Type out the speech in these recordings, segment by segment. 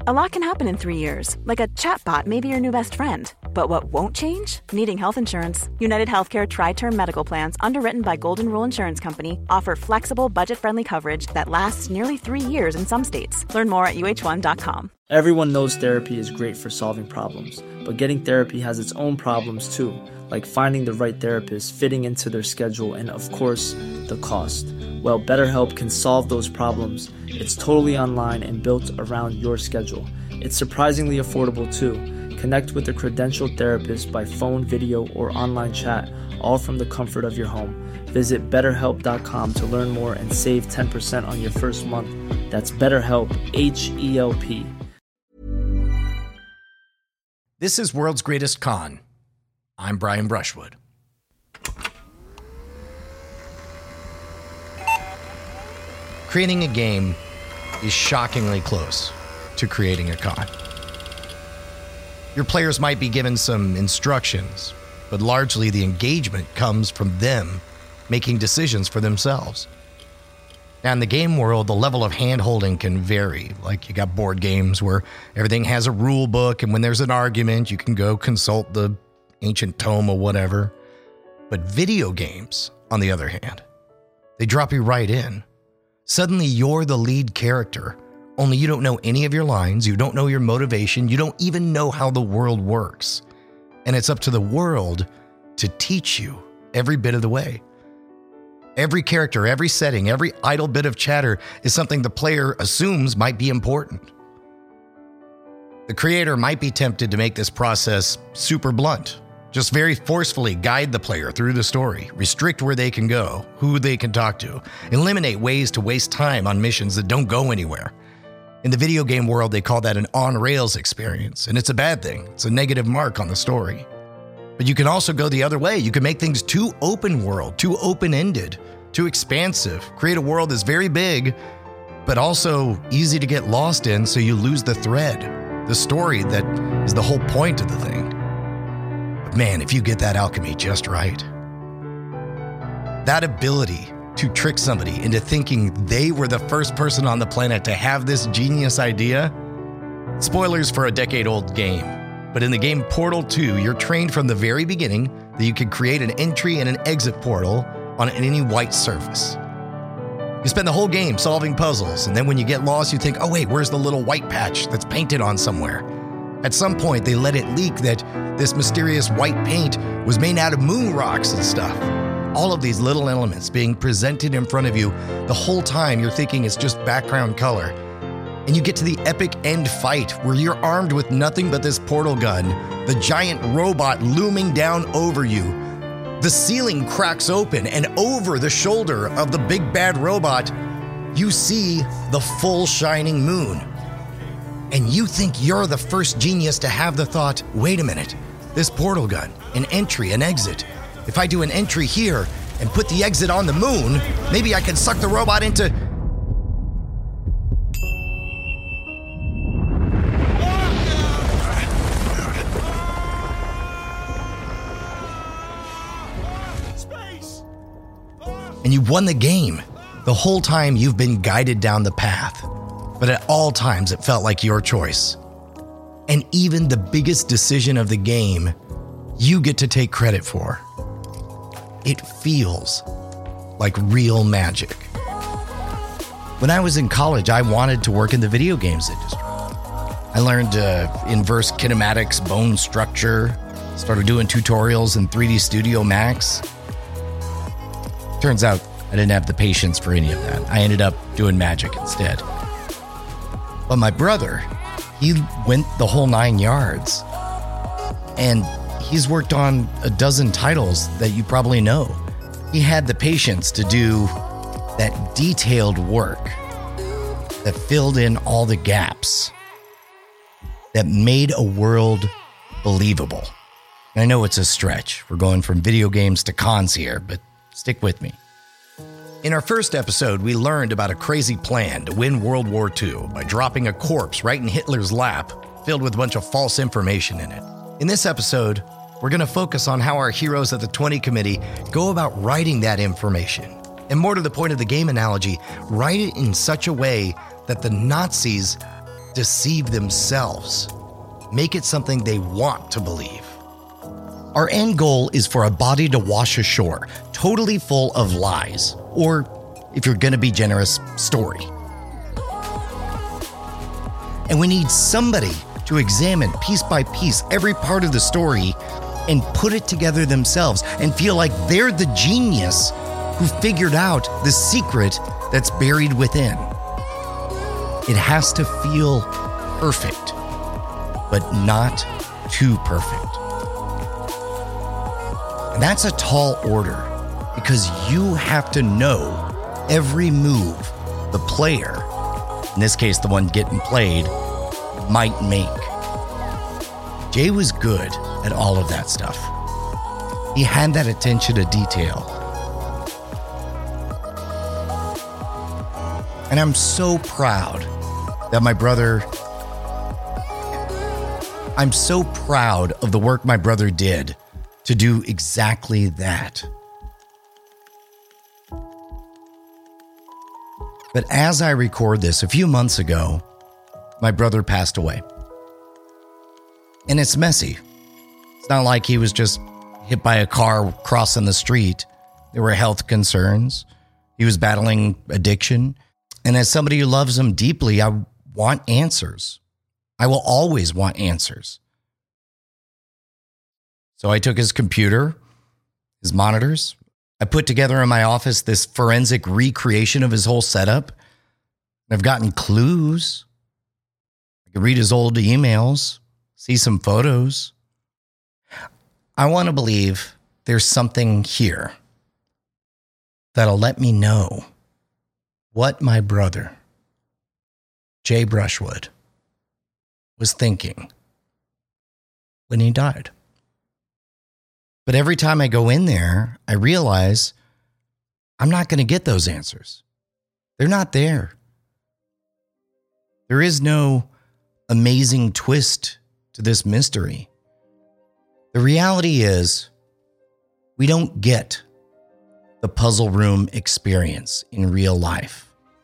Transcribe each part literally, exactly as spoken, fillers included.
A lot can happen in three years, like a chatbot may be your new best friend. But what won't change? Needing health insurance. United Healthcare Tri-Term Medical Plans, underwritten by Golden Rule Insurance Company, offer flexible, budget-friendly coverage that lasts nearly three years in some states. Learn more at U H one dot com. Everyone knows therapy is great for solving problems, but getting therapy has its own problems too, like finding the right therapist, fitting into their schedule, and of course, the cost. Well, BetterHelp can solve those problems. It's totally online and built around your schedule. It's surprisingly affordable too. Connect with a credentialed therapist by phone, video, or online chat, all from the comfort of your home. Visit better help dot com to learn more and save ten percent on your first month. That's BetterHelp, H E L P. This is World's Greatest Con. I'm Brian Brushwood. Creating a game is shockingly close to creating a con. Your players might be given some instructions, but largely the engagement comes from them making decisions for themselves. Now, in the game world, the level of hand-holding can vary. Like, you got board games where everything has a rule book, and when there's an argument, you can go consult the ancient tome or whatever. But video games, on the other hand, they drop you right in. Suddenly, you're the lead character, only you don't know any of your lines, you don't know your motivation, you don't even know how the world works. And it's up to the world to teach you every bit of the way. Every character, every setting, every idle bit of chatter is something the player assumes might be important. The creator might be tempted to make this process super blunt, just very forcefully guide the player through the story, restrict where they can go, who they can talk to, eliminate ways to waste time on missions that don't go anywhere. In the video game world, they call that an on-rails experience, and it's a bad thing. It's a negative mark on the story. But you can also go the other way. You can make things too open world, too open-ended, too expansive, create a world that's very big, but also easy to get lost in, so you lose the thread, the story that is the whole point of the thing. But man, if you get that alchemy just right, that ability to trick somebody into thinking they were the first person on the planet to have this genius idea. Spoilers for a decade-old game, but in the game Portal two, you're trained from the very beginning that you can create an entry and an exit portal on any white surface. You spend the whole game solving puzzles, and then when you get lost, you think, oh wait, where's the little white patch that's painted on somewhere? At some point, they let it leak that this mysterious white paint was made out of moon rocks and stuff. All of these little elements being presented in front of you the whole time you're thinking it's just background color. And you get to the epic end fight where you're armed with nothing but this portal gun, the giant robot looming down over you. The ceiling cracks open, and over the shoulder of the big bad robot, you see the full shining moon. And you think you're the first genius to have the thought, wait a minute, this portal gun, an entry, an exit. If I do an entry here and put the exit on the moon, maybe I can suck the robot into... And you won the game. The whole time you've been guided down the path. But at all times it felt like your choice. And even the biggest decision of the game, you get to take credit for. It feels like real magic. When I was in college, I wanted to work in the video games industry. I learned uh, inverse kinematics, bone structure, started doing tutorials in three D Studio Max. Turns out I didn't have the patience for any of that. I ended up doing magic instead. But my brother, he went the whole nine yards. And he's worked on a dozen titles that you probably know. He had the patience to do that detailed work that filled in all the gaps, that made a world believable. And I know it's a stretch. We're going from video games to cons here, but stick with me. In our first episode, we learned about a crazy plan to win World War Two by dropping a corpse right in Hitler's lap, filled with a bunch of false information in it. In this episode, we're going to focus on how our heroes at the twenty Committee go about writing that information. And more to the point of the game analogy, write it in such a way that the Nazis deceive themselves. Make it something they want to believe. Our end goal is for a body to wash ashore, totally full of lies, or, if you're gonna be generous, story. And we need somebody to examine piece by piece every part of the story and put it together themselves and feel like they're the genius who figured out the secret that's buried within. It has to feel perfect, but not too perfect. And that's a tall order because you have to know every move the player, in this case the one getting played, might make. Jay was good at all of that stuff. He had that attention to detail. And I'm so proud that my brother, I'm so proud of the work my brother did to do exactly that. But as I record this, a few months ago, my brother passed away. And it's messy. It's not like he was just hit by a car crossing the street. There were health concerns. He was battling addiction. And as somebody who loves him deeply, I want answers. I will always want answers. So I took his computer, his monitors. I put together in my office this forensic recreation of his whole setup. I've gotten clues. I could read his old emails, see some photos. I want to believe there's something here that'll let me know what my brother, Jay Brushwood, was thinking when he died. But every time I go in there, I realize I'm not going to get those answers. They're not there. There is no amazing twist to this mystery. The reality is, we don't get the puzzle room experience in real life.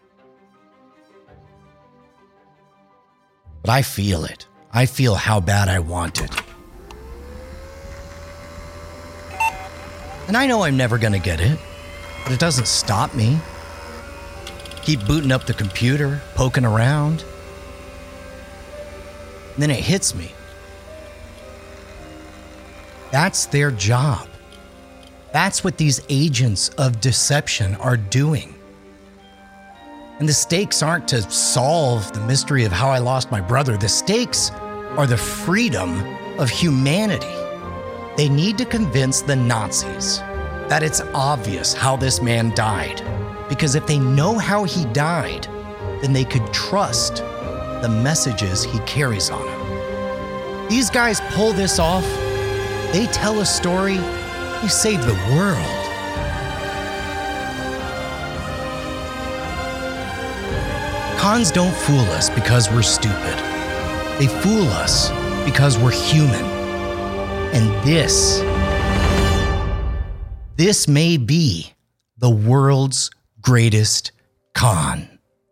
But I feel it. I feel how bad I want it. And I know I'm never going to get it, but it doesn't stop me. Keep booting up the computer, poking around. And then it hits me. That's their job. That's what these agents of deception are doing. And the stakes aren't to solve the mystery of how I lost my brother. The stakes are the freedom of humanity. They need to convince the Nazis that it's obvious how this man died. Because if they know how he died, then they could trust the messages he carries on him. These guys pull this off. They tell a story. They save the world. Cons don't fool us because we're stupid. They fool us because we're human. And this, this may be the world's greatest con.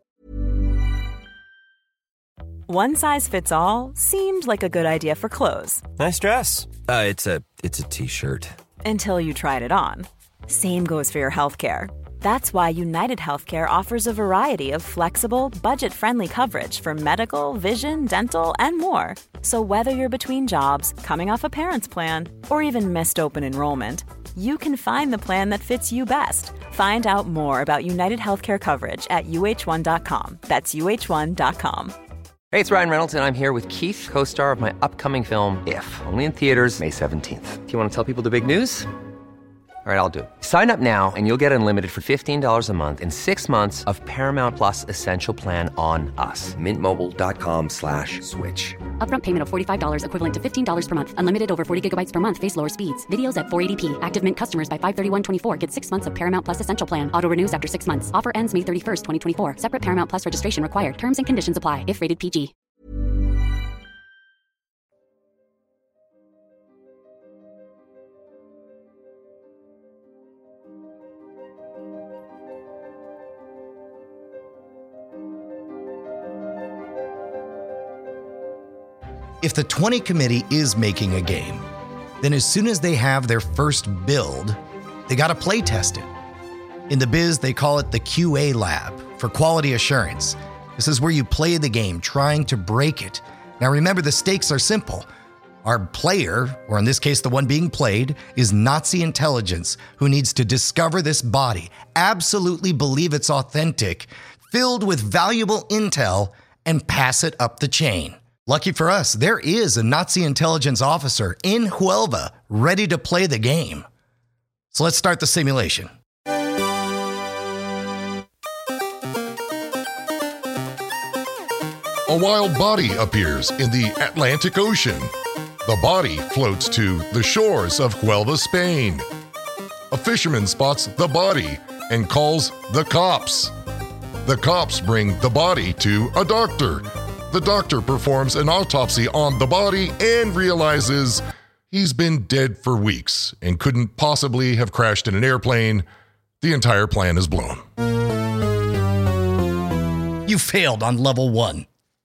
One size fits all seemed like a good idea for clothes. Nice dress. Uh, it's a it's a t-shirt. Until you tried it on. Same goes for your healthcare. That's why United Healthcare offers a variety of flexible, budget-friendly coverage for medical, vision, dental, and more. So whether you're between jobs, coming off a parent's plan, or even missed open enrollment, you can find the plan that fits you best. Find out more about United Healthcare coverage at U H one dot com. That's U H one dot com. Hey, it's Ryan Reynolds, and I'm here with Keith, co-star of my upcoming film, If, only in theaters May seventeenth. Do you want to tell people the big news? All right, I'll do it. Sign up now and you'll get unlimited for fifteen dollars a month and six months of Paramount Plus Essential Plan on us. Mint Mobile dot com slash switch. Upfront payment of forty-five dollars equivalent to fifteen dollars per month. Unlimited over forty gigabytes per month. Face lower speeds. Videos at four eighty p. Active Mint customers by five thirty-one twenty-four get six months of Paramount Plus Essential Plan. Auto renews after six months. Offer ends May thirty-first, twenty twenty-four. Separate Paramount Plus registration required. Terms and conditions apply if rated P G. If the twenty committee is making a game, then as soon as they have their first build, they got to play test it. In the biz, they call it the Q A lab for quality assurance. This is where you play the game, trying to break it. Now remember, the stakes are simple. Our player, or in this case the one being played, is Nazi intelligence who needs to discover this body, absolutely believe it's authentic, filled with valuable intel, and pass it up the chain. Lucky for us, there is a Nazi intelligence officer in Huelva ready to play the game. So let's start the simulation. A wild body appears in the Atlantic Ocean. The body floats to the shores of Huelva, Spain. A fisherman spots the body and calls the cops. The cops bring the body to a doctor. The doctor performs an autopsy on the body and realizes he's been dead for weeks and couldn't possibly have crashed in an airplane. The entire plan is blown. You failed on level one.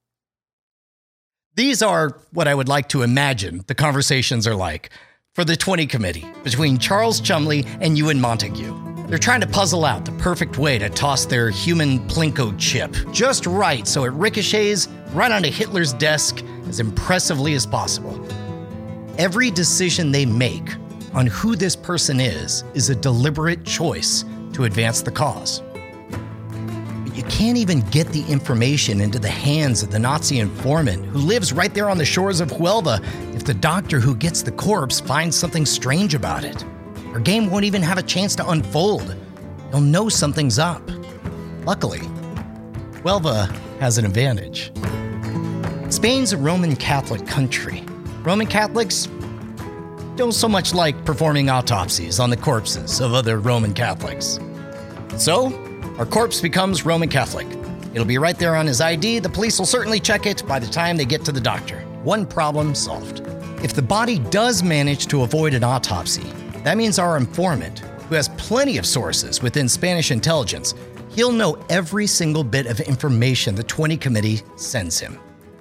These are what I would like to imagine the conversations are like for the twenty committee between Charles Chumley and Ewan Montague. They're trying to puzzle out the perfect way to toss their human Plinko chip just right so it ricochets right onto Hitler's desk as impressively as possible. Every decision they make on who this person is is a deliberate choice to advance the cause. But you can't even get the information into the hands of the Nazi informant who lives right there on the shores of Huelva if the doctor who gets the corpse finds something strange about it. Our game won't even have a chance to unfold. You'll know something's up. Luckily, Huelva has an advantage. Spain's a Roman Catholic country. Roman Catholics don't so much like performing autopsies on the corpses of other Roman Catholics. So, our corpse becomes Roman Catholic. It'll be right there on his I D. The police will certainly check it by the time they get to the doctor. One problem solved. If the body does manage to avoid an autopsy, that means our informant, who has plenty of sources within Spanish intelligence, he'll know every single bit of information the twenty committee sends him.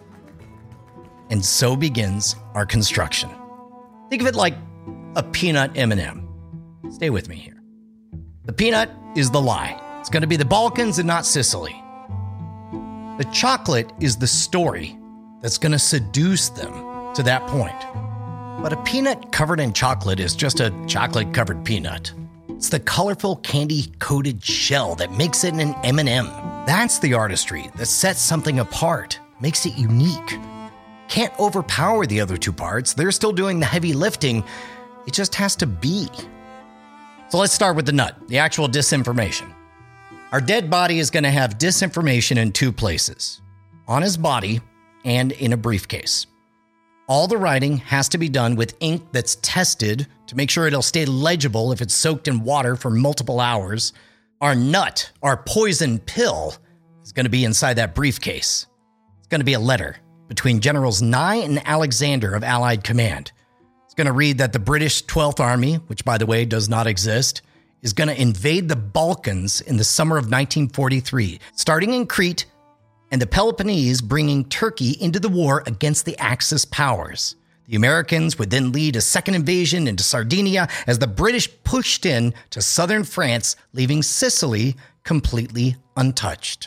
And so begins our construction. Think of it like a peanut M and M. Stay with me here. The peanut is the lie. It's going to be the Balkans and not Sicily. The chocolate is the story that's going to seduce them to that point. But a peanut covered in chocolate is just a chocolate-covered peanut. It's the colorful candy-coated shell that makes it an M and M. That's the artistry that sets something apart, makes it unique. Can't overpower the other two parts. They're still doing the heavy lifting. It just has to be. So let's start with the nut, the actual disinformation. Our dead body is going to have disinformation in two places, on his body and in a briefcase. All the writing has to be done with ink that's tested to make sure it'll stay legible if it's soaked in water for multiple hours. Our nut, our poison pill, is going to be inside that briefcase. It's going to be a letter between Generals Nye and Alexander of Allied Command. It's going to read that the British twelfth Army, which by the way does not exist, is going to invade the Balkans in the summer of nineteen forty-three, starting in Crete, and the Peloponnese bringing Turkey into the war against the Axis powers. The Americans would then lead a second invasion into Sardinia as the British pushed in to southern France, leaving Sicily completely untouched.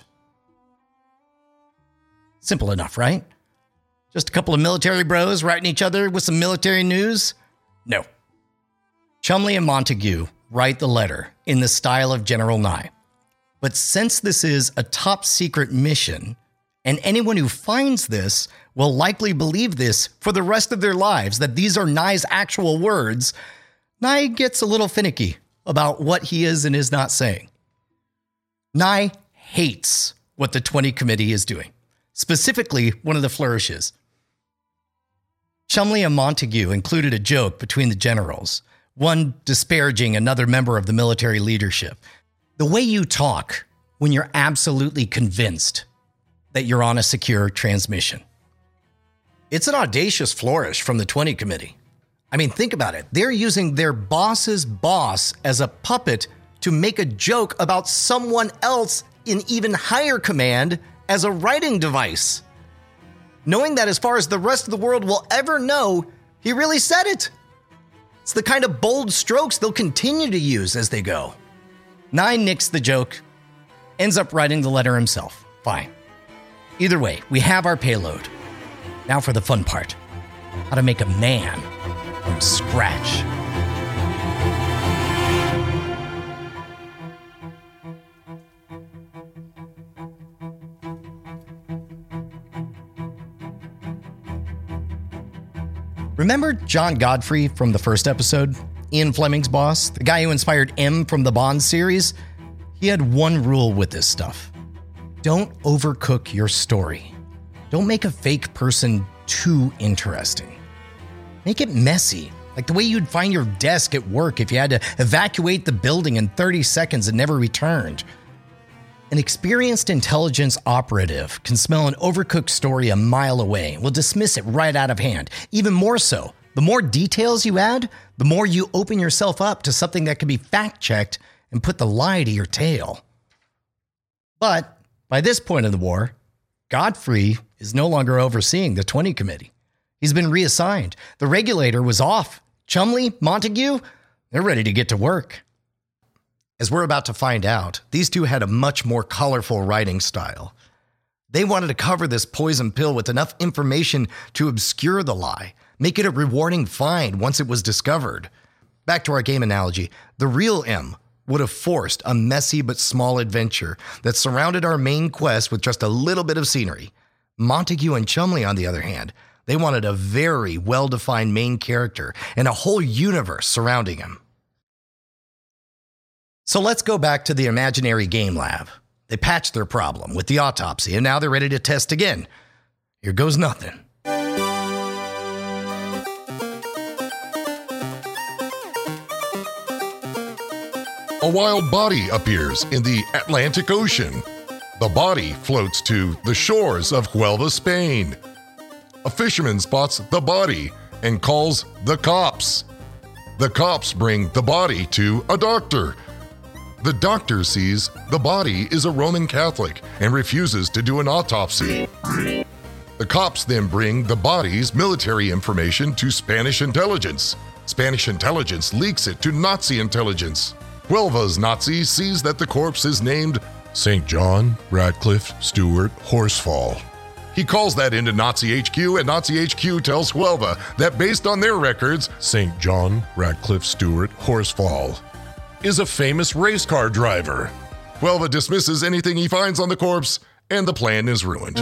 Simple enough, right? Just a couple of military bros writing each other with some military news? No. Chumley and Montague write the letter in the style of General Nye. But since this is a top secret mission, and anyone who finds this will likely believe this for the rest of their lives, that these are Nye's actual words, Nye gets a little finicky about what he is and is not saying. Nye hates what the twenty committee is doing, specifically one of the flourishes. Chumley and Montague included a joke between the generals, one disparaging another member of the military leadership. The way you talk when you're absolutely convinced that you're on a secure transmission. It's an audacious flourish from the twenty committee. I mean, think about it. They're using their boss's boss as a puppet to make a joke about someone else in even higher command as a writing device. knowing that as far as the rest of the world will ever know, he really said it. It's the kind of bold strokes they'll continue to use as they go. Nine nicks the joke, ends up writing the letter himself. Fine. Either way, we have our payload. Now for the fun part. How to make a man from scratch. Remember John Godfrey from the first episode? Ian Fleming's boss, the guy who inspired M from the Bond series? He had one rule with this stuff. Don't overcook your story. Don't make a fake person too interesting. Make it messy, like the way you'd find your desk at work if you had to evacuate the building in thirty seconds and never returned. An experienced intelligence operative can smell an overcooked story a mile away and will dismiss it right out of hand. Even more so, the more details you add, the more you open yourself up to something that can be fact-checked and put the lie to your tail. But by this point in the war, Godfrey is no longer overseeing the twenty committee. He's been reassigned. The regulator was off. Chumley, Montague, they're ready to get to work. As we're about to find out, these two had a much more colorful writing style. They wanted to cover this poison pill with enough information to obscure the lie, make it a rewarding find once it was discovered. Back to our game analogy, the real M would have forced a messy but small adventure that surrounded our main quest with just a little bit of scenery. Montague and Chumley, on the other hand, they wanted a very well-defined main character and a whole universe surrounding him. So let's go back to the imaginary game lab. They patched their problem with the autopsy, and now they're ready to test again. Here goes nothing. A wild body appears in the Atlantic Ocean. The body floats to the shores of Huelva, Spain. A fisherman spots the body and calls the cops. The cops bring the body to a doctor. The doctor sees the body is a Roman Catholic and refuses to do an autopsy. The cops then bring the body's military information to Spanish intelligence. Spanish intelligence leaks it to Nazi intelligence. Huelva's Nazi sees that the corpse is named Saint John Radcliffe Stewart Horsfall. He calls that into Nazi H Q, and Nazi H Q tells Huelva that based on their records, Saint John Radcliffe Stewart Horsfall is a famous race car driver. Huelva dismisses anything he finds on the corpse, and the plan is ruined.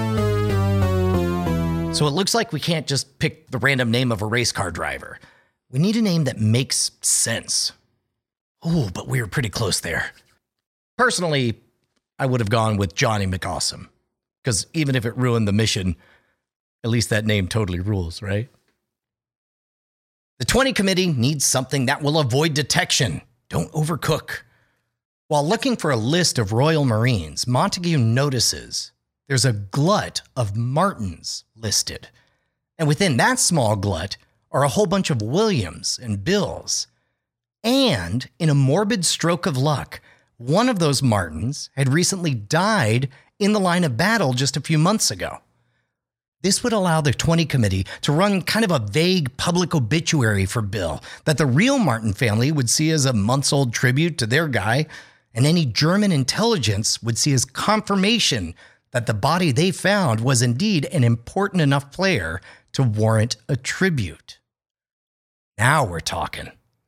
So it looks like we can't just pick the random name of a race car driver. We need a name that makes sense. Oh, but we were pretty close there. Personally, I would have gone with Johnny McAwesome, because even if it ruined the mission, at least that name totally rules, right? The twenty committee needs something that will avoid detection. Don't overcook. While looking for a list of Royal Marines, Montague notices there's a glut of Martins listed. And within that small glut are a whole bunch of Williams and Bills. And in a morbid stroke of luck, one of those Martins had recently died in the line of battle just a few months ago. This would allow the twenty committee to run kind of a vague public obituary for Bill that the real Martin family would see as a months-old tribute to their guy, and any German intelligence would see as confirmation that the body they found was indeed an important enough player to warrant a tribute. Now we're talking.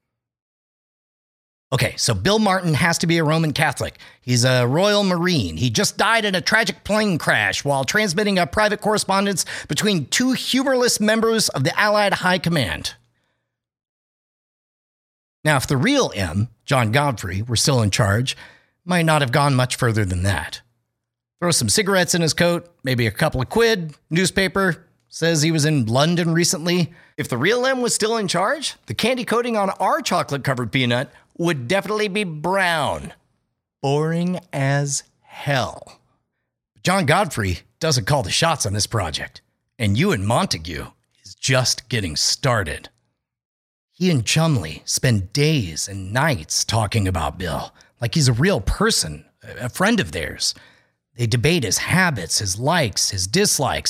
Okay, so Bill Martin has to be a Roman Catholic. He's a Royal Marine. He just died in a tragic plane crash while transmitting a private correspondence between two humorless members of the Allied High Command. Now, if the real M, John Godfrey, were still in charge, might not have gone much further than that. Throw some cigarettes in his coat, maybe a couple of quid, newspaper, says he was in London recently. If the real M was still in charge, the candy coating on our chocolate-covered peanut would definitely be brown. Boring as hell. But John Godfrey doesn't call the shots on this project, and Ewan Montague is just getting started. He and Chumley spend days and nights talking about Bill, like he's a real person, a friend of theirs. They debate his habits, his likes, his dislikes.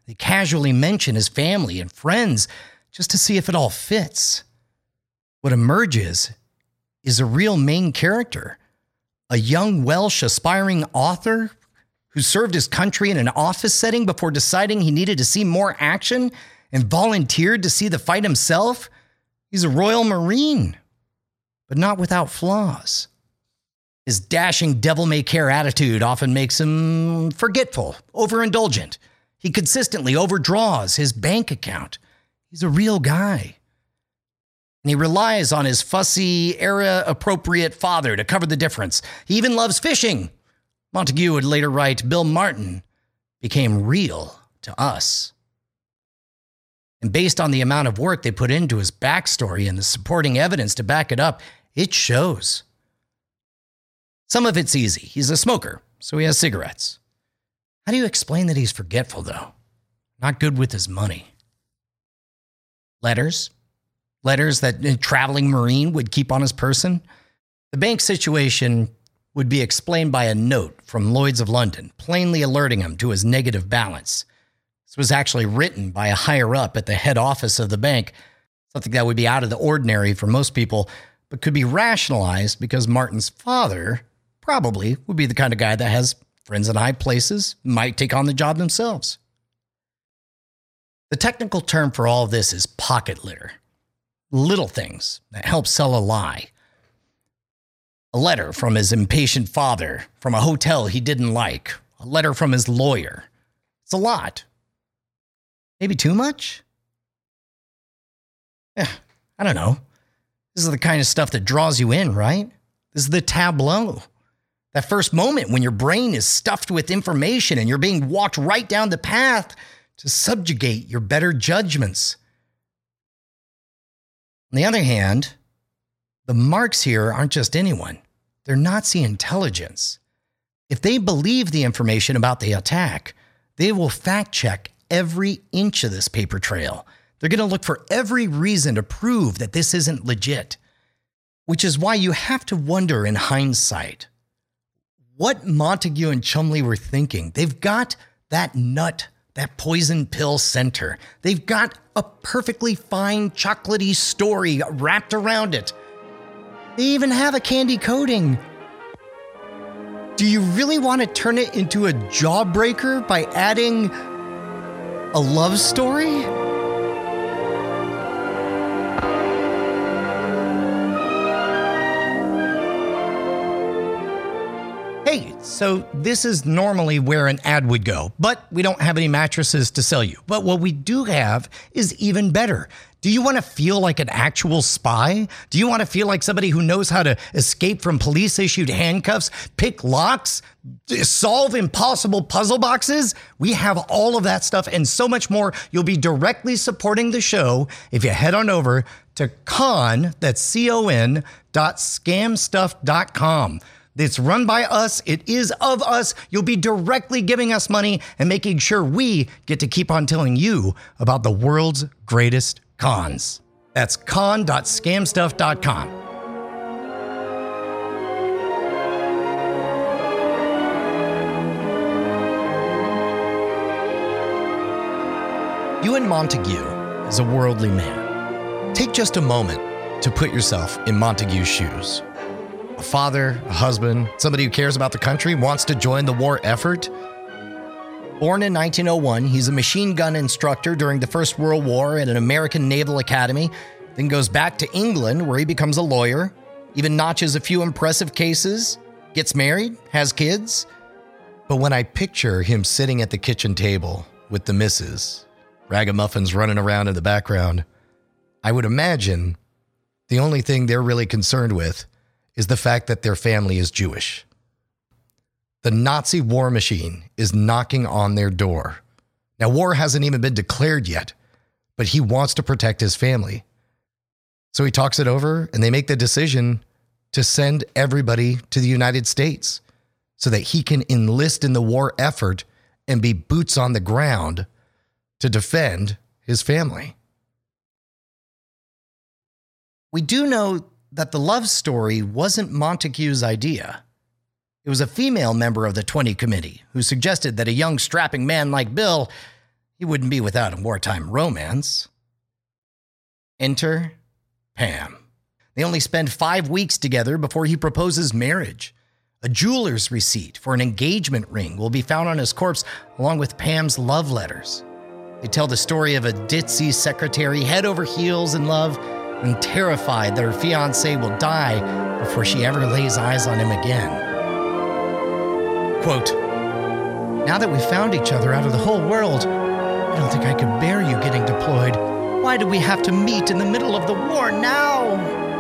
They casually mention his family and friends just to see if it all fits. What emerges is a real main character, a young Welsh aspiring author who served his country in an office setting before deciding he needed to see more action and volunteered to see the fight himself. He's a Royal Marine, but not without flaws. His dashing devil-may-care attitude often makes him forgetful, overindulgent. He consistently overdraws his bank account. He's a real guy. And he relies on his fussy, era-appropriate father to cover the difference. He even loves fishing. Montague would later write, Bill Martin became real to us. And based on the amount of work they put into his backstory and the supporting evidence to back it up, it shows. Some of it's easy. He's a smoker, so he has cigarettes. How do you explain that he's forgetful, though? Not good with his money. Letters. Letters that a traveling Marine would keep on his person. The bank situation would be explained by a note from Lloyd's of London, plainly alerting him to his negative balance. This was actually written by a higher-up at the head office of the bank, something that would be out of the ordinary for most people, but could be rationalized because Martin's father probably would be the kind of guy that has friends in high places, might take on the job themselves. The technical term for all of this is pocket litter. Little things that help sell a lie. A letter from his impatient father, from a hotel he didn't like, a letter from his lawyer. It's a lot. Maybe too much? Eh, I don't know. This is the kind of stuff that draws you in, right? This is the tableau. That first moment when your brain is stuffed with information and you're being walked right down the path to subjugate your better judgments. On the other hand, the marks here aren't just anyone. They're Nazi intelligence. If they believe the information about the attack, they will fact-check every inch of this paper trail. They're going to look for every reason to prove that this isn't legit. Which is why you have to wonder in hindsight what Montague and Chumley were thinking. They've got that nut, that poison pill center. They've got a perfectly fine chocolatey story wrapped around it. They even have a candy coating. Do you really want to turn it into a jawbreaker by adding a love story? Hey, so this is normally where an ad would go, but we don't have any mattresses to sell you. But what we do have is even better. Do you want to feel like an actual spy? Do you want to feel like somebody who knows how to escape from police-issued handcuffs, pick locks, solve impossible puzzle boxes? We have all of that stuff and so much more. You'll be directly supporting the show if you head on over to con, that's C O N, dot scam stuff dot com. It's run by us. It is of us. You'll be directly giving us money and making sure we get to keep on telling you about the world's greatest cons. That's con, dot scam stuff dot com. Ewan Montague is a worldly man. Take just a moment to put yourself in Montague's shoes. A father, a husband, somebody who cares about the country, wants to join the war effort. Born in nineteen oh one, he's a machine gun instructor during the First World War at an American Naval Academy, then goes back to England where he becomes a lawyer, even notches a few impressive cases, gets married, has kids. But when I picture him sitting at the kitchen table with the missus, ragamuffins running around in the background, I would imagine the only thing they're really concerned with is the fact that their family is Jewish. The Nazi war machine is knocking on their door. Now, war hasn't even been declared yet, but he wants to protect his family. So he talks it over, and they make the decision to send everybody to the United States so that he can enlist in the war effort and be boots on the ground to defend his family. We do know that the love story wasn't Montague's idea. It was a female member of the twenty committee who suggested that a young strapping man like Bill, he wouldn't be without a wartime romance. Enter Pam. They only spend five weeks together before he proposes marriage. A jeweler's receipt for an engagement ring will be found on his corpse, along with Pam's love letters. They tell the story of a ditzy secretary head over heels in love and terrified that her fiancé will die before she ever lays eyes on him again. Quote, "Now that we found each other out of the whole world, I don't think I could bear you getting deployed. Why do we have to meet in the middle of the war now?"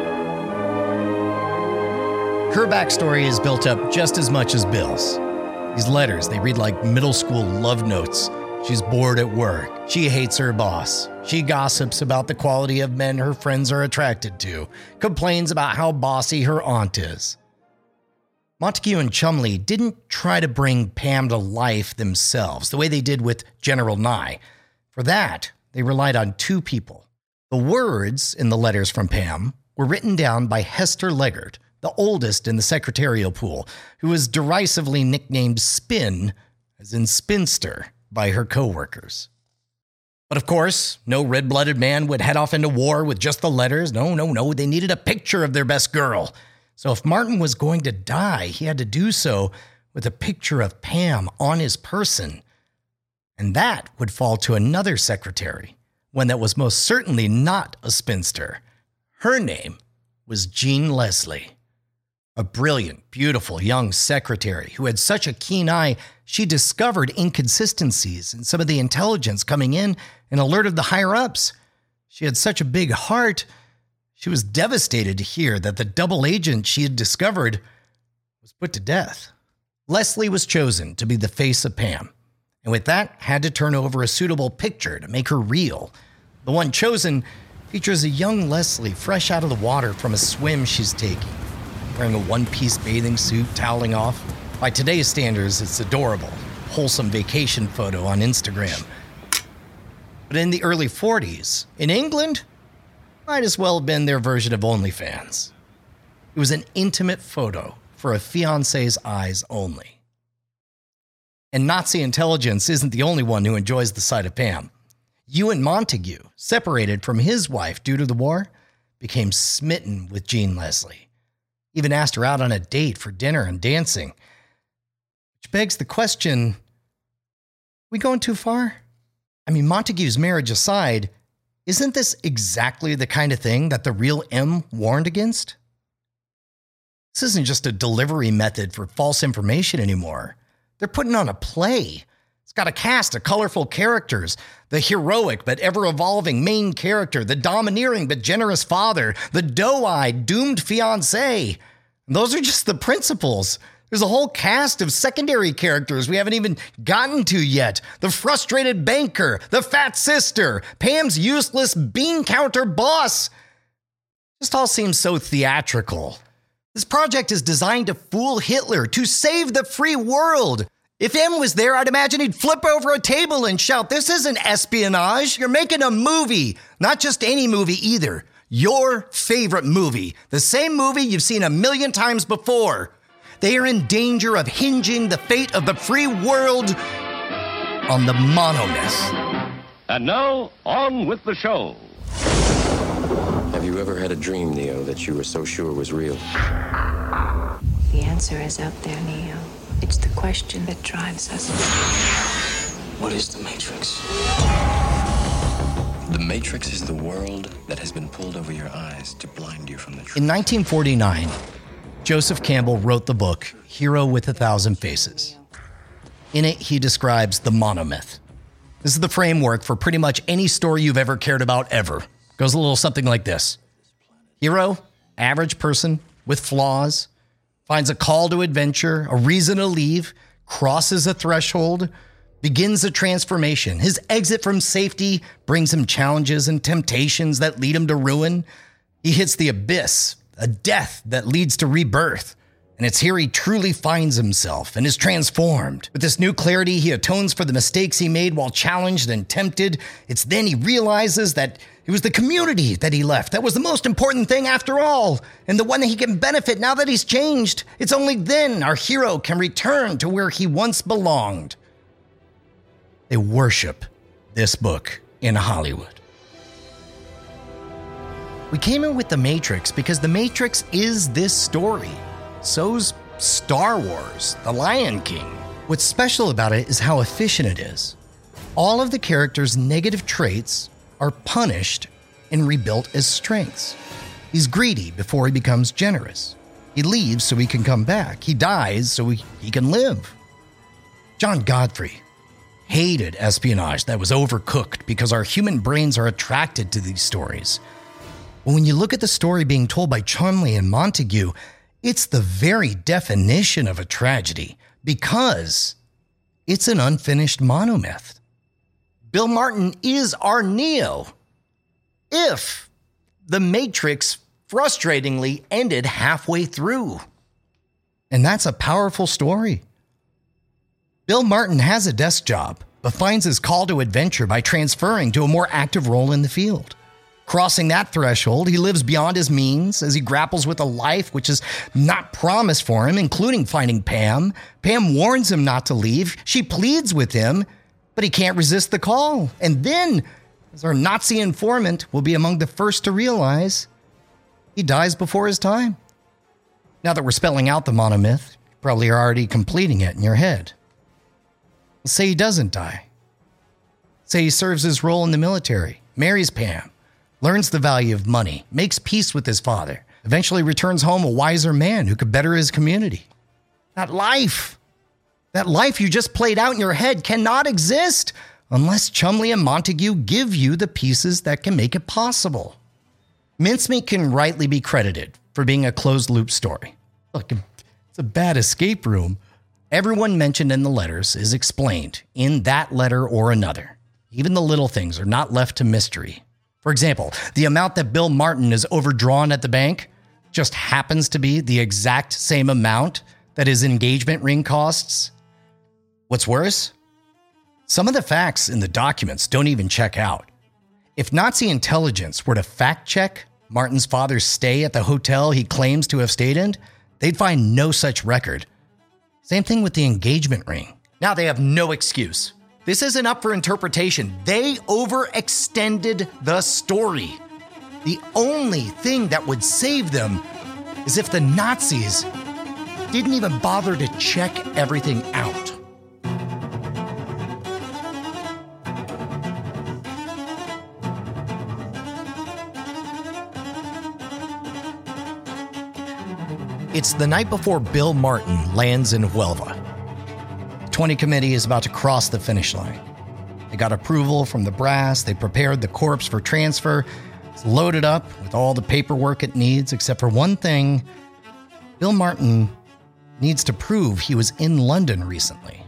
Her backstory is built up just as much as Bill's. These letters, they read like middle school love notes. She's bored at work. She hates her boss. She gossips about the quality of men her friends are attracted to, complains about how bossy her aunt is. Montague and Chumley didn't try to bring Pam to life themselves the way they did with General Nye. For that, they relied on two people. The words in the letters from Pam were written down by Hester Leggard, the oldest in the secretarial pool, who was derisively nicknamed Spin, as in spinster, by her co-workers. But of course, no red-blooded man would head off into war with just the letters. No, no, no, they needed a picture of their best girl. So if Martin was going to die, he had to do so with a picture of Pam on his person. And that would fall to another secretary, one that was most certainly not a spinster. Her name was Jean Leslie. A brilliant, beautiful young secretary who had such a keen eye, she discovered inconsistencies in some of the intelligence coming in and alerted the higher-ups. She had such a big heart, she was devastated to hear that the double agent she had discovered was put to death. Leslie was chosen to be the face of Pam, and with that, had to turn over a suitable picture to make her real. The one chosen features a young Leslie fresh out of the water from a swim she's taking, wearing a one-piece bathing suit, toweling off. By today's standards, it's adorable, wholesome vacation photo on Instagram. But in the early forties, in England, might as well have been their version of OnlyFans. It was an intimate photo for a fiancé's eyes only. And Nazi intelligence isn't the only one who enjoys the sight of Pam. Ewan Montague, separated from his wife due to the war, became smitten with Jean Leslie. Even asked her out on a date for dinner and dancing. Which begs the question, we going too far? I mean, Montague's marriage aside, isn't this exactly the kind of thing that the real M warned against? This isn't just a delivery method for false information anymore. They're putting on a play. It's got a cast of colorful characters, the heroic but ever-evolving main character, the domineering but generous father, the doe-eyed doomed fiancé. Those are just the principals. There's a whole cast of secondary characters we haven't even gotten to yet. The frustrated banker, the fat sister, Pam's useless bean counter boss. Just all seems so theatrical. This project is designed to fool Hitler, to save the free world. If M was there, I'd imagine he'd flip over a table and shout, "This isn't espionage. You're making a movie." Not just any movie either. Your favorite movie. The same movie you've seen a million times before. They are in danger of hinging the fate of the free world on the monomyth. And now, on with the show. Have you ever had a dream, Neo, that you were so sure was real? The answer is out there, Neo. It's the question that drives us. What is the Matrix? The Matrix is the world that has been pulled over your eyes to blind you from the truth. In nineteen forty-nine, Joseph Campbell wrote the book, Hero with a Thousand Faces. In it, he describes the monomyth. This is the framework for pretty much any story you've ever cared about ever. Goes a little something like this. Hero, average person with flaws, finds a call to adventure, a reason to leave, crosses a threshold, begins a transformation. His exit from safety brings him challenges and temptations that lead him to ruin. He hits the abyss, a death that leads to rebirth. And it's here he truly finds himself and is transformed. With this new clarity, he atones for the mistakes he made while challenged and tempted. It's then he realizes that it was the community that he left that was the most important thing after all, and the one that he can benefit now that he's changed. It's only then our hero can return to where he once belonged. They worship this book in Hollywood. We came in with The Matrix because The Matrix is this story. So's Star Wars, The Lion King. What's special about it is how efficient it is. All of the characters' negative traits are punished and rebuilt as strengths. He's greedy before he becomes generous. He leaves so he can come back. He dies so he, he can live. John Godfrey hated espionage that was overcooked because our human brains are attracted to these stories. But when you look at the story being told by Chumley and Montague, it's the very definition of a tragedy because it's an unfinished monomyth. Bill Martin is our Neo. If The Matrix frustratingly ended halfway through. And that's a powerful story. Bill Martin has a desk job, but finds his call to adventure by transferring to a more active role in the field. Crossing that threshold, he lives beyond his means as he grapples with a life which is not promised for him, including finding Pam. Pam warns him not to leave. She pleads with him, but he can't resist the call. And then, as our Nazi informant will be among the first to realize, he dies before his time. Now that we're spelling out the monomyth, you probably are already completing it in your head. Let's say he doesn't die. Say he serves his role in the military, marries Pam, learns the value of money, makes peace with his father, eventually returns home a wiser man who could better his community. That life, that life you just played out in your head cannot exist unless Chumley and Montague give you the pieces that can make it possible. Mincemeat can rightly be credited for being a closed-loop story. Look, it's a bad escape room. Everyone mentioned in the letters is explained in that letter or another. Even the little things are not left to mystery. For example, the amount that Bill Martin is overdrawn at the bank just happens to be the exact same amount that his engagement ring costs. What's worse? Some of the facts in the documents don't even check out. If Nazi intelligence were to fact-check Martin's father's stay at the hotel he claims to have stayed in, they'd find no such record. Same thing with the engagement ring. Now they have no excuse. This isn't up for interpretation. They overextended the story. The only thing that would save them is if the Nazis didn't even bother to check everything out. It's the night before Bill Martin lands in Huelva. The twenty committee is about to cross the finish line. They got approval from the brass. They prepared the corpse for transfer. It's loaded up with all the paperwork it needs, except for one thing. Bill Martin needs to prove he was in London recently.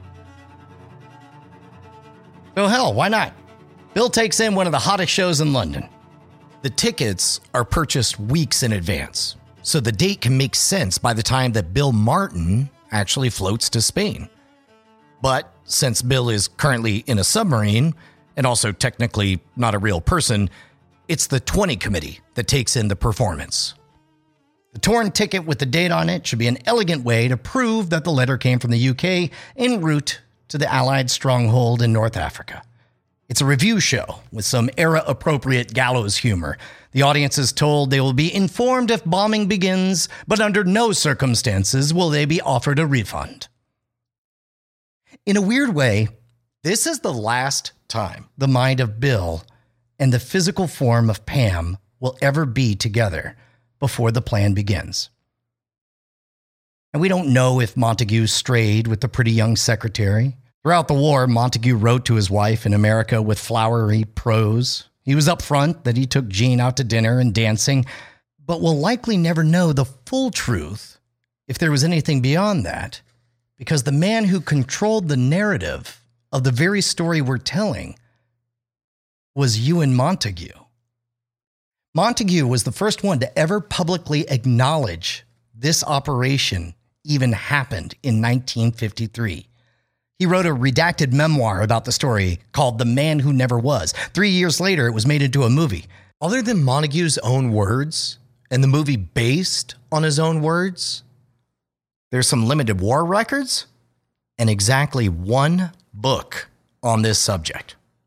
So hell, why not? Bill takes in one of the hottest shows in London. The tickets are purchased weeks in advance, so the date can make sense by the time that Bill Martin actually floats to Spain. But since Bill is currently in a submarine, and also technically not a real person, it's the twenty committee that takes in the performance. The torn ticket with the date on it should be an elegant way to prove that the letter came from the U K en route to the Allied stronghold in North Africa. It's a review show with some era-appropriate gallows humor. The audience is told they will be informed if bombing begins, but under no circumstances will they be offered a refund. In a weird way, this is the last time the mind of Bill and the physical form of Pam will ever be together before the plan begins. And we don't know if Montague strayed with the pretty young secretary. Throughout the war, Montague wrote to his wife in America with flowery prose. He was upfront that he took Jean out to dinner and dancing, but we'll likely never know the full truth if there was anything beyond that, because the man who controlled the narrative of the very story we're telling was Ewan Montague. Montague was the first one to ever publicly acknowledge this operation even happened in nineteen fifty-three. He wrote a redacted memoir about the story called The Man Who Never Was. Three years later, it was made into a movie. Other than Montague's own words and the movie based on his own words, there's some limited war records and exactly one book on this subject.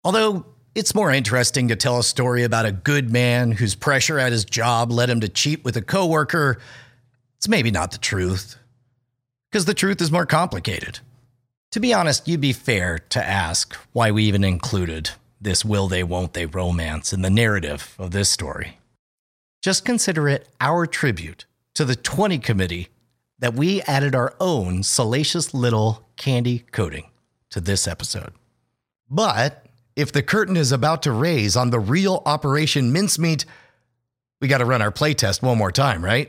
Although it's more interesting to tell a story about a good man whose pressure at his job led him to cheat with a coworker, it's maybe not the truth. Because the truth is more complicated. To be honest, you'd be fair to ask why we even included this will they, won't they romance in the narrative of this story. Just consider it our tribute to the twenty committee that we added our own salacious little candy coating to this episode. But if the curtain is about to raise on the real Operation Mincemeat, we got to run our playtest one more time, right?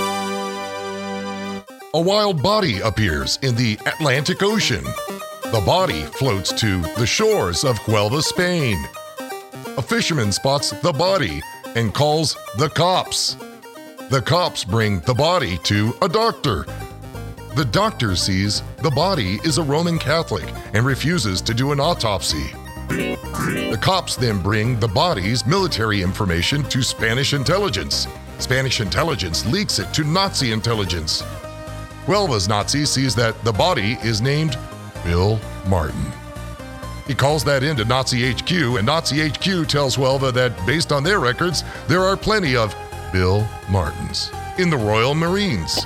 A wild body appears in the Atlantic Ocean. The body floats to the shores of Huelva, Spain. A fisherman spots the body and calls the cops. The cops bring the body to a doctor. The doctor sees the body is a Roman Catholic and refuses to do an autopsy. The cops then bring the body's military information to Spanish intelligence. Spanish intelligence leaks it to Nazi intelligence. Huelva's Nazi sees that the body is named Bill Martin. He calls that into Nazi H Q, and Nazi H Q tells Huelva that based on their records, there are plenty of Bill Martins in the Royal Marines.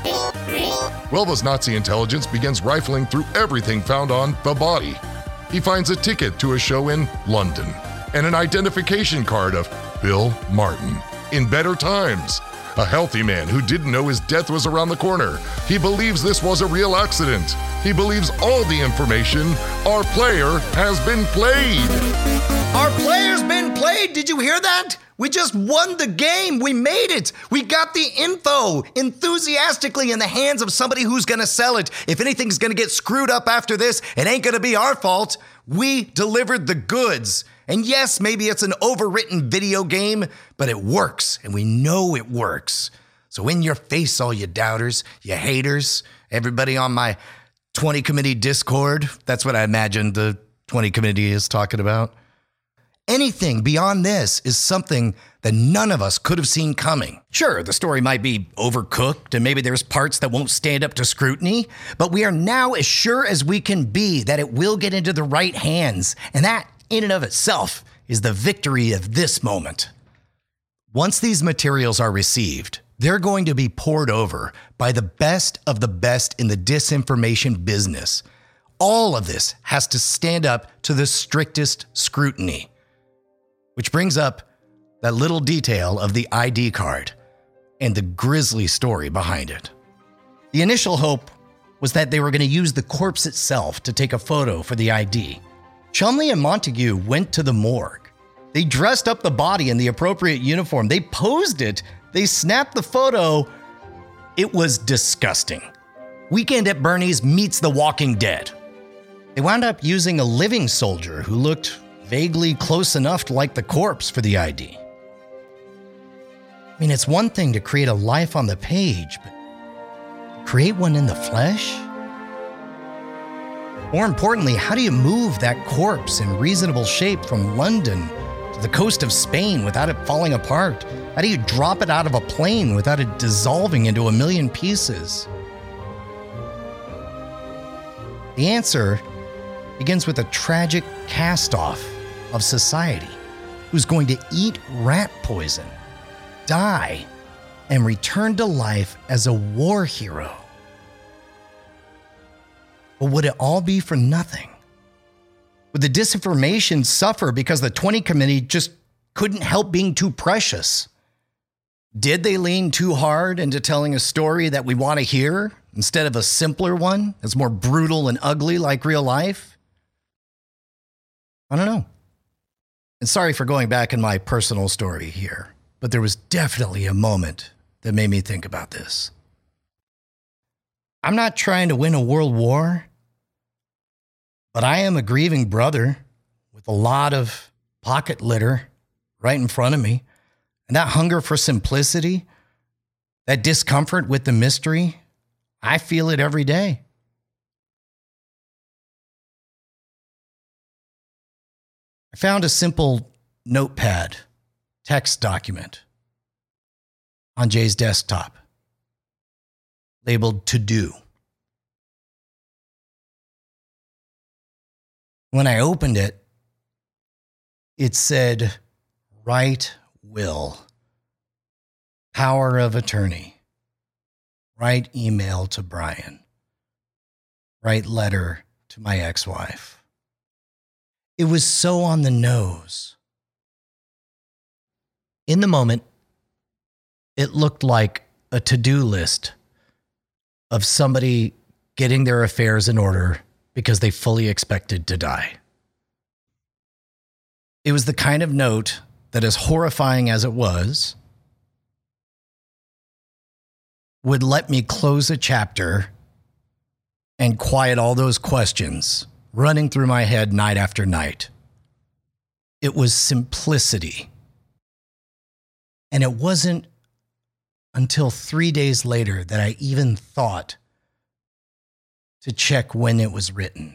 Huelva's Nazi intelligence begins rifling through everything found on the body. He finds a ticket to a show in London and an identification card of Bill Martin in better times. A healthy man who didn't know his death was around the corner. He believes this was a real accident. He believes all the information. Our player has been played. Our player's been played. Did you hear that? We just won the game. We made it. We got the info enthusiastically in the hands of somebody who's going to sell it. If anything's going to get screwed up after this, it ain't going to be our fault. We delivered the goods. And yes, maybe it's an overwritten video game, but it works, and we know it works. So in your face, all you doubters, you haters, everybody on my twenty committee Discord, that's what I imagine the twenty committee is talking about. Anything beyond this is something that none of us could have seen coming. Sure, the story might be overcooked, and maybe there's parts that won't stand up to scrutiny, but we are now as sure as we can be that it will get into the right hands, and that in and of itself is the victory of this moment. Once these materials are received, they're going to be poured over by the best of the best in the disinformation business. All of this has to stand up to the strictest scrutiny. Which brings up that little detail of the I D card and the grisly story behind it. The initial hope was that they were going to use the corpse itself to take a photo for the I D. Chumley and Montague went to the morgue. They dressed up the body in the appropriate uniform. They posed it. They snapped the photo. It was disgusting. Weekend at Bernie's meets The Walking Dead. They wound up using a living soldier who looked vaguely close enough to like the corpse for the I D. I mean, it's one thing to create a life on the page, but create one in the flesh? More importantly, how do you move that corpse in reasonable shape from London to the coast of Spain without it falling apart? How do you drop it out of a plane without it dissolving into a million pieces? The answer begins with a tragic cast-off of society who's going to eat rat poison, die, and return to life as a war hero. But would it all be for nothing? Would the disinformation suffer because the twenty committee just couldn't help being too precious? Did they lean too hard into telling a story that we want to hear instead of a simpler one that's more brutal and ugly like real life? I don't know. And sorry for going back in my personal story here, but there was definitely a moment that made me think about this. I'm not trying to win a world war, but I am a grieving brother with a lot of pocket litter right in front of me. And that hunger for simplicity, that discomfort with the mystery, I feel it every day. I found a simple notepad text document on Jay's desktop labeled to do. When I opened it, It said, write will, power of attorney, write email to Brian, write letter to my ex-wife. It was so on the nose. In the moment, it looked like a to-do list of somebody getting their affairs in order because they fully expected to die. It was the kind of note that, as horrifying as it was, would let me close a chapter and quiet all those questions running through my head night after night. It was simplicity. And it wasn't until three days later that I even thought to check when it was written.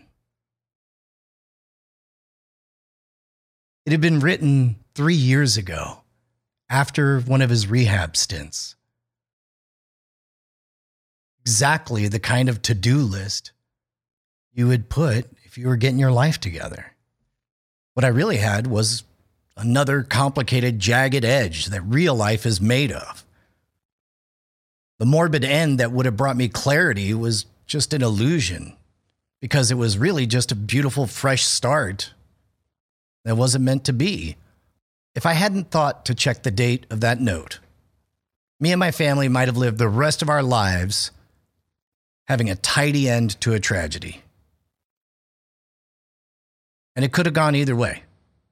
It had been written three years ago, after one of his rehab stints. Exactly the kind of to-do list you would put if you were getting your life together. What I really had was another complicated, jagged edge that real life is made of. The morbid end that would have brought me clarity was just an illusion, because it was really just a beautiful, fresh start that wasn't meant to be. If I hadn't thought to check the date of that note, me and my family might have lived the rest of our lives having a tidy end to a tragedy. And it could have gone either way.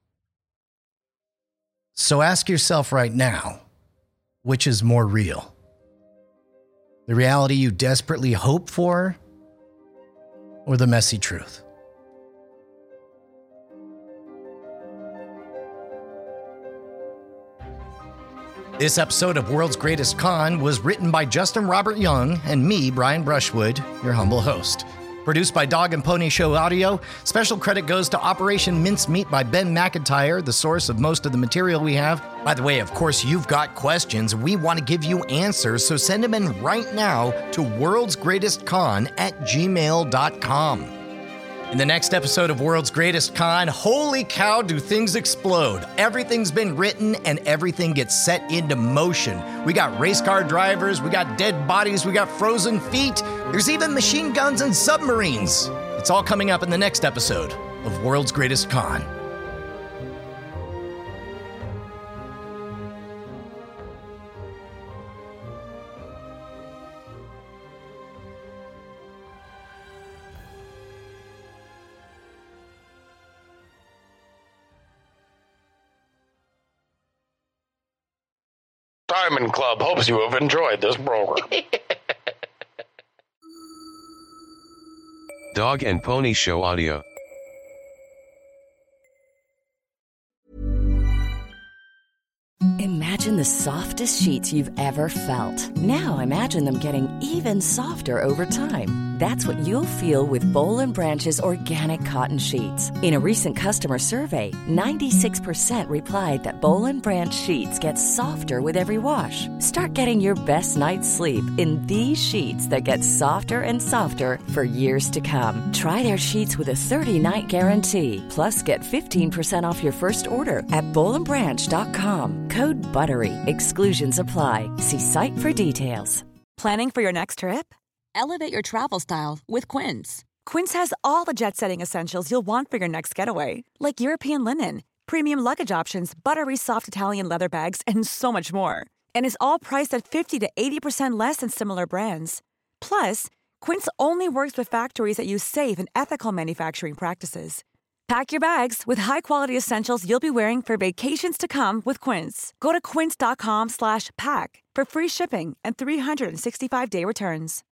So ask yourself right now, which is more real? The reality you desperately hope for, or the messy truth? This episode of World's Greatest Con was written by Justin Robert Young and me, Brian Brushwood, your humble host. Produced by Dog and Pony Show Audio. Special credit goes to Operation Mincemeat by Ben McIntyre, the source of most of the material we have. By the way, of course, you've got questions. We want to give you answers, so send them in right now to worlds greatest con at gmail dot com. In the next episode of World's Greatest Con, holy cow, do things explode. Everything's been written and everything gets set into motion. We got race car drivers, we got dead bodies, we got frozen feet. There's even machine guns and submarines. It's all coming up in the next episode of World's Greatest Con. Diamond Club hopes you have enjoyed this program. Dog and Pony Show Audio. Imagine the softest sheets you've ever felt. Now imagine them getting even softer over time. That's what you'll feel with Boll and Branch's organic cotton sheets. In a recent customer survey, ninety-six percent replied that Boll and Branch sheets get softer with every wash. Start getting your best night's sleep in these sheets that get softer and softer for years to come. Try their sheets with a thirty-night guarantee. Plus, get fifteen percent off your first order at boll and branch dot com. Code BUTTERY. Exclusions apply. See site for details. Planning for your next trip? Elevate your travel style with Quince. Quince has all the jet-setting essentials you'll want for your next getaway, like European linen, premium luggage options, buttery soft Italian leather bags, and so much more. And is all priced at fifty to eighty percent less than similar brands. Plus, Quince only works with factories that use safe and ethical manufacturing practices. Pack your bags with high-quality essentials you'll be wearing for vacations to come with Quince. Go to quince dot com slash pack for free shipping and three sixty-five day returns.